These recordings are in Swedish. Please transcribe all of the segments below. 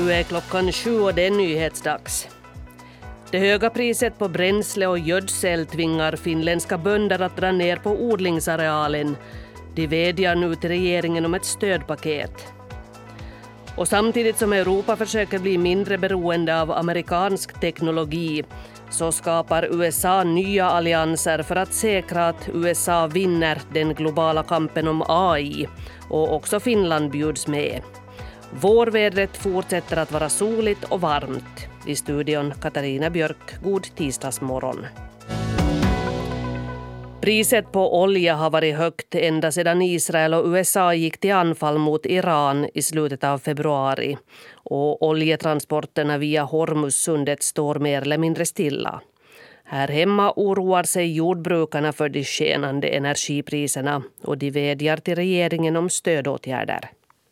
Nu är klockan 7 och det är nyhetsdags. Det höga priset på bränsle och gödsel tvingar finländska bönder att dra ner på odlingsarealen. De vädjar nu till regeringen om ett stödpaket. Och samtidigt som Europa försöker bli mindre beroende av amerikansk teknologi så skapar USA nya allianser för att säkra att USA vinner den globala kampen om AI och också Finland bjuds med. Vårvädret fortsätter att vara soligt och varmt. I studion Katarina Björk, god tisdagsmorgon. Priset på olja har varit högt ända sedan Israel och USA gick till anfall mot Iran i slutet av februari. Och oljetransporterna via Hormuzsundet står mer eller mindre stilla. Här hemma oroar sig jordbrukarna för de skenande energipriserna och de vädjar till regeringen om stödåtgärder.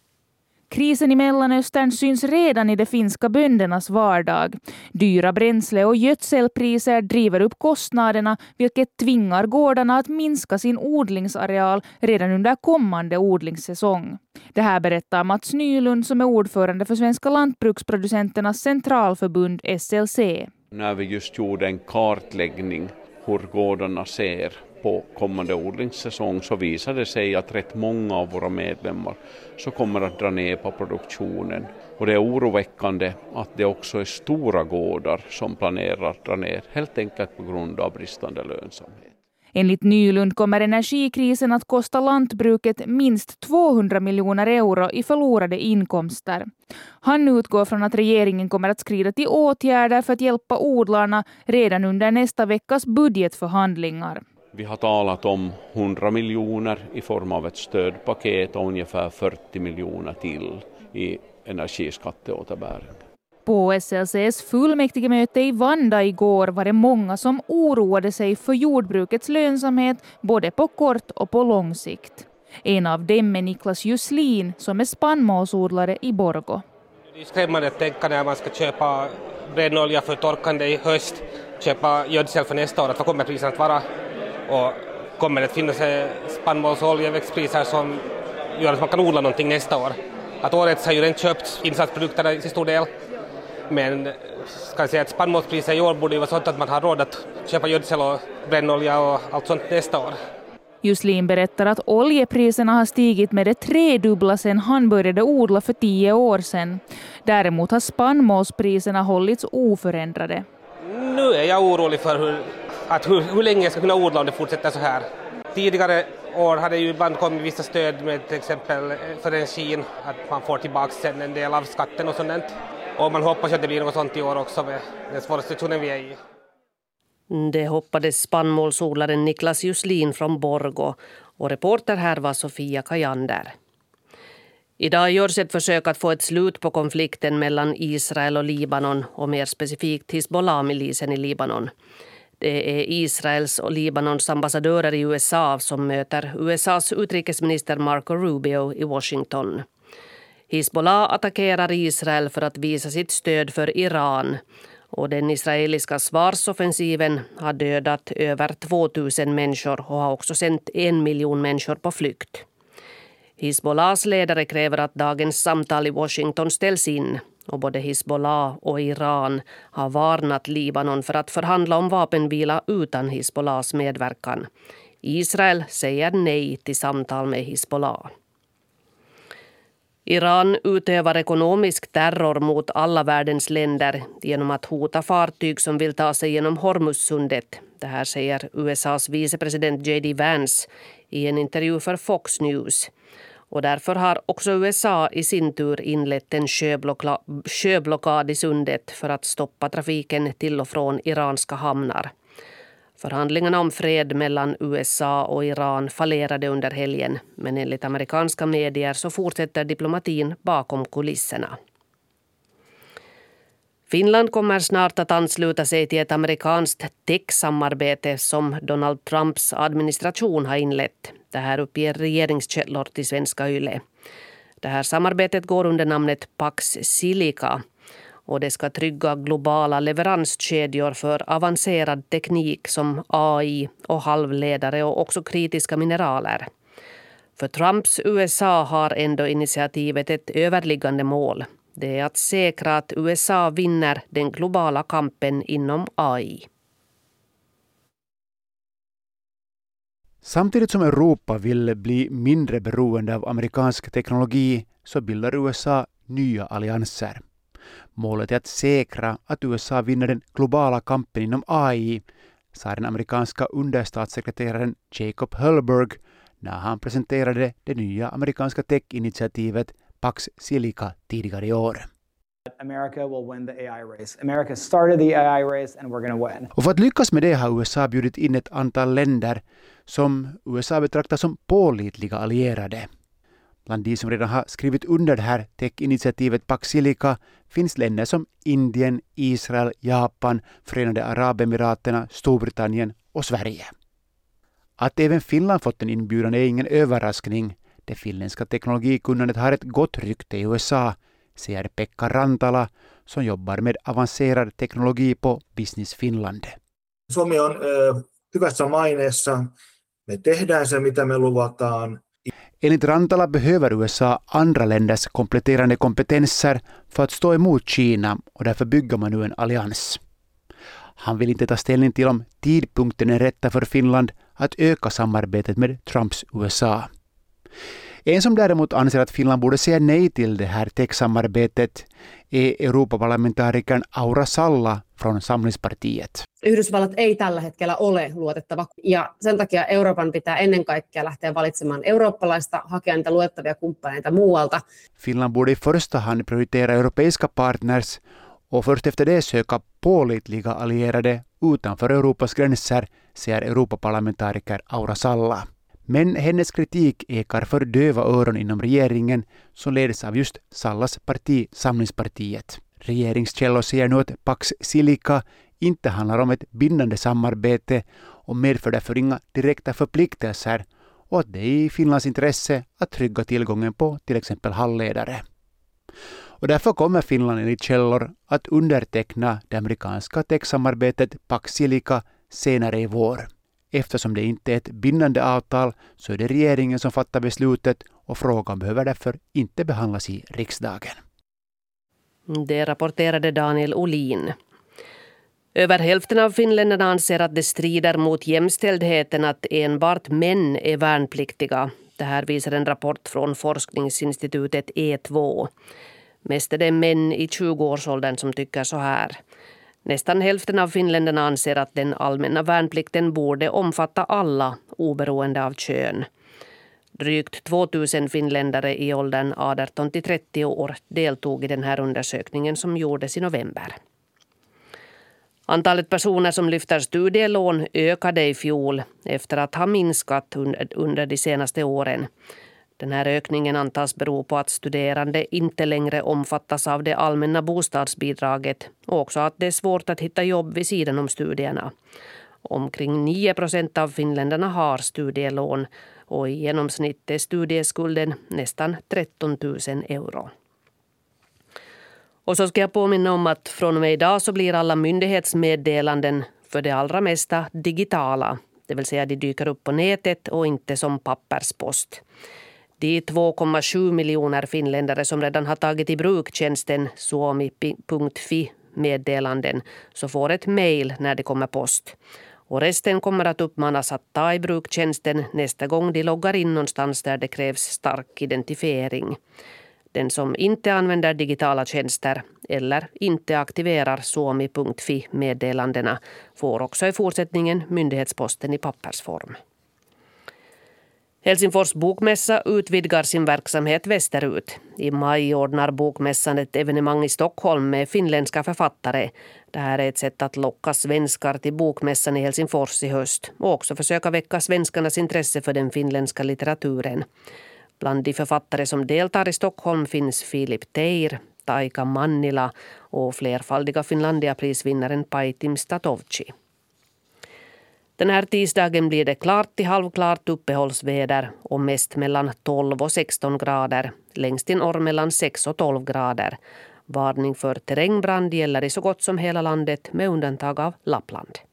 Krisen i Mellanöstern syns redan i de finska böndernas vardag. Dyra bränsle- och gödselpriser driver upp kostnaderna, vilket tvingar gårdarna att minska sin odlingsareal redan under kommande odlingssäsong. Det här berättar Mats Nylund som är ordförande för Svenska lantbruksproducenternas centralförbund SLC. När vi just gjorde en kartläggning hur gårdarna ser på kommande odlingssäsong så visade det sig att rätt många av våra medlemmar så kommer att dra ner på produktionen. Och det är oroväckande att det också är stora gårdar som planerar att dra ner helt enkelt på grund av bristande lönsamhet. Enligt Nylund kommer energikrisen att kosta lantbruket minst 200 miljoner euro i förlorade inkomster. Han utgår från att regeringen kommer att skrida till åtgärder för att hjälpa odlarna redan under nästa veckas budgetförhandlingar. Vi har talat om 100 miljoner i form av ett stödpaket och ungefär 40 miljoner till i energiskatteåterbäring. På SLCs fullmäktigemöte i Vanda igår var det många som oroade sig för jordbrukets lönsamhet både på kort och på lång sikt. En av dem är Niklas Juslin som är spannmålsodlare i Borgå. Det är skrämmande att tänka när man ska köpa brännolja för torkande i höst, köpa gödsel för nästa år, att vad kommer priserna att vara? Och kommer det att finnas spannmåls- och oljeväxtpriser som gör att man kan odla någonting nästa år? Att årets har ju redan köpt insatsprodukter till stor del. Men ska jag säga att spannmålspriser i år borde ju vara sånt att man har råd att köpa gödsel och brännolja och allt sånt nästa år. Juslin berättar att oljepriserna har stigit med det 3-dubbla sedan han började odla för 10 år sedan. Däremot har spannmålspriserna hållits oförändrade. Nu är jag orolig för hur länge jag ska kunna odla om det fortsätter så här. Tidigare år hade ju ibland kommit vissa stöd med till exempel för energin, att man får tillbaka en del av skatten och sånt. Och man hoppas att det blir något sånt i år också med den svåra situationen vi är i. Det hoppades spannmålsodlaren Niklas Juslin från Borgå och reporter här var Sofia Kajander. Idag görs ett försök att få ett slut på konflikten mellan Israel och Libanon och mer specifikt Hizbollah-milisen i Libanon. Det är Israels och Libanons ambassadörer i USA som möter USAs utrikesminister Marco Rubio i Washington. Hizbollah attackerar Israel för att visa sitt stöd för Iran och den israeliska svarsoffensiven har dödat över 2000 människor och har också sänt 1 miljon människor på flykt. Hizbollahs ledare kräver att dagens samtal i Washington ställs in och både Hizbollah och Iran har varnat Libanon för att förhandla om vapenvila utan Hizbollahs medverkan. Israel säger nej till samtal med Hizbollah. Iran utövar ekonomisk terror mot alla världens länder genom att hota fartyg som vill ta sig genom Hormuzsundet. Det här säger USAs vicepresident J.D. Vance i en intervju för Fox News. Och därför har också USA i sin tur inlett en sjöblockad i sundet för att stoppa trafiken till och från iranska hamnar. Förhandlingarna om fred mellan USA och Iran fallerade under helgen, men enligt amerikanska medier så fortsätter diplomatin bakom kulisserna. Finland kommer snart att ansluta sig till ett amerikanskt tech-samarbete som Donald Trumps administration har inlett. Det här uppger regeringskällor till Svenska Yle. Det här samarbetet går under namnet Pax Silica och det ska trygga globala leveranskedjor för avancerad teknik som AI och halvledare och också kritiska mineraler. För Trumps USA har ändå initiativet ett överliggande mål. Det är att säkra att USA vinner den globala kampen inom AI. Samtidigt som Europa vill bli mindre beroende av amerikansk teknologi så bildar USA nya allianser. Målet är att säkra att USA vinner den globala kampen inom AI, sa den amerikanska understatssekreteraren Jacob Hurlburg när han presenterade det nya amerikanska tech-initiativet Pax Silica tidigare i år. America will win the AI race. America started the AI race and we're going to win. Och för att lyckas med det har USA bjudit in ett antal länder som USA betraktar som pålitliga allierade. Bland de som redan har skrivit under det här tech-initiativet Pax Silica finns länder som Indien, Israel, Japan, Förenade Arabemiraterna, Storbritannien och Sverige. Att även Finland fått en inbjudan är ingen överraskning. Det finländska teknologikunnandet har ett gott rykte i USA, säger Pekka Rantala som jobbar med avancerad teknologi på Business Finland. Suomi on hyvässä maineessa. Me tehdään se, mitä me luvataan. Enligt Rantala behöver USA andra länders kompletterande kompetenser för att stå emot Kina och därför bygger man nu en allians. Han vill inte ta ställning till om tidpunkten är rätta för Finland att öka samarbetet med Trumps USA. En som däremot anser att Finland borde säga nej till det här tech-samarbetet är Europaparlamentarikern Aura Salla från Samlingspartiet. Yhdysvallat ei tällä hetkellä ole luotettava ja sen takia Euroopan pitää ennen kaikkea lähteä valitsemaan eurooppalaista, hakea niitä luotettavia kumppaneita muualta. Finland borde i första hand prioritera europeiska partners och först efter det söka pålitliga allierade utanför Europas gränser, säger Europaparlamentariker Aura Salla. Men hennes kritik ekar för döva öron inom regeringen som leds av just Sallas parti Samlingspartiet. Regeringskällor säger nu att Pax Silica inte handlar om ett bindande samarbete och medför därför inga direkta förpliktelser och att det är i Finlands intresse att trygga tillgången på till exempel halvledare. Och därför kommer Finland enligt källor att underteckna det amerikanska tech-samarbetet Pax Silica senare i vår. Eftersom det inte är ett bindande avtal så är det regeringen som fattar beslutet och frågan behöver därför inte behandlas i riksdagen. Det rapporterade Daniel Olin. Över hälften av finländarna anser att det strider mot jämställdheten att enbart män är värnpliktiga. Det här visar en rapport från forskningsinstitutet E2. Mest är det män i 20-årsåldern som tycker så här. Nästan hälften av finländarna anser att den allmänna värnplikten borde omfatta alla, oberoende av kön. Drygt 2000 finländare i åldern 18-30 år deltog i den här undersökningen som gjordes i november. Antalet personer som lyfter studielån ökade i fjol efter att ha minskat under de senaste åren. Den här ökningen antas bero på att studerande inte längre omfattas av det allmänna bostadsbidraget och också att det är svårt att hitta jobb vid sidan om studierna. Omkring 9% av finländarna har studielån och i genomsnitt är studieskulden nästan 13 000 euro. Och så ska jag påminna om att från och med idag så blir alla myndighetsmeddelanden för det allra mesta digitala. Det vill säga de dyker upp på nätet och inte som papperspost. De 2,7 miljoner finländare som redan har tagit i bruk tjänsten suomi.fi meddelanden så får ett mejl när det kommer post. Och resten kommer att uppmanas att ta i bruk tjänsten nästa gång de loggar in någonstans där det krävs stark identifiering. Den som inte använder digitala tjänster eller inte aktiverar suomi.fi meddelandena får också i fortsättningen myndighetsposten i pappersform. Helsingfors bokmässa utvidgar sin verksamhet västerut. I maj ordnar bokmässan ett evenemang i Stockholm med finländska författare. Det här är ett sätt att locka svenskar till bokmässan i Helsingfors i höst och också försöka väcka svenskarnas intresse för den finländska litteraturen. Bland de författare som deltar i Stockholm finns Filip Teir, Taika Mannila och flerfaldiga Finlandia-prisvinnaren Paitim Statovci. Den här tisdagen blir det klart till halvklart uppehållsväder och mest mellan 12 och 16 grader. Längst i norr mellan 6 och 12 grader. Varning för terrängbrand gäller i så gott som hela landet med undantag av Lappland.